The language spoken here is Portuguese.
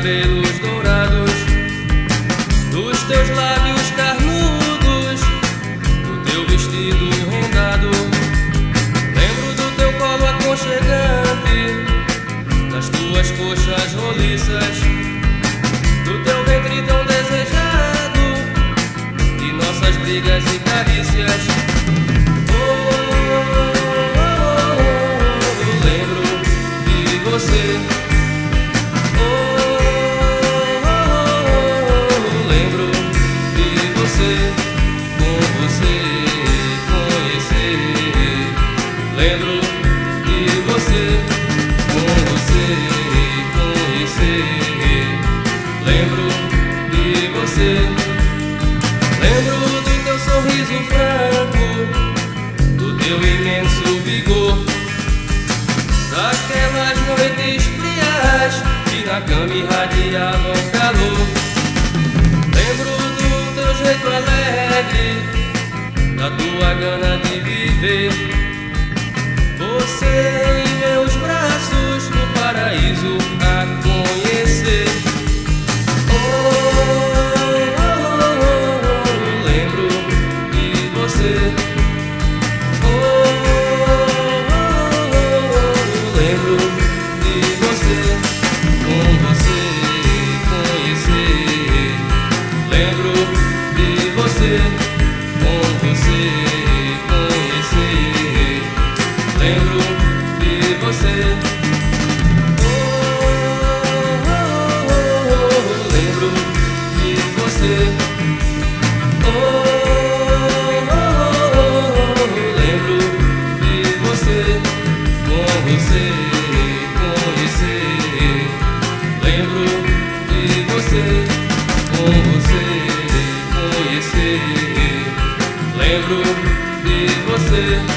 cabelos dourados, dos teus lábios carnudos, do teu vestido rendado. Lembro do teu colo aconchegante, das tuas coxas roliças, do teu ventre tão desejado, de nossas brigas e carícias. Lembro de você. Lembro de você, com você conhecer. Lembro de você, com você conhecer. Lembro de você. Lembro do teu sorriso franco, do teu imenso vigor, daquelas noites frias que na cama irradiavam calor. Lembro do teu jeito alegre, da tua gana de viver. Você em meus braços, no paraíso a conhecer. Lembro de você. Lembro de você, com você conhecer. Lembro de você, com você conhecer. Lembro de você. Lembro de você. Lembro de você, com você conhecer. Lembro de você, com você conhecer. Lembro de você.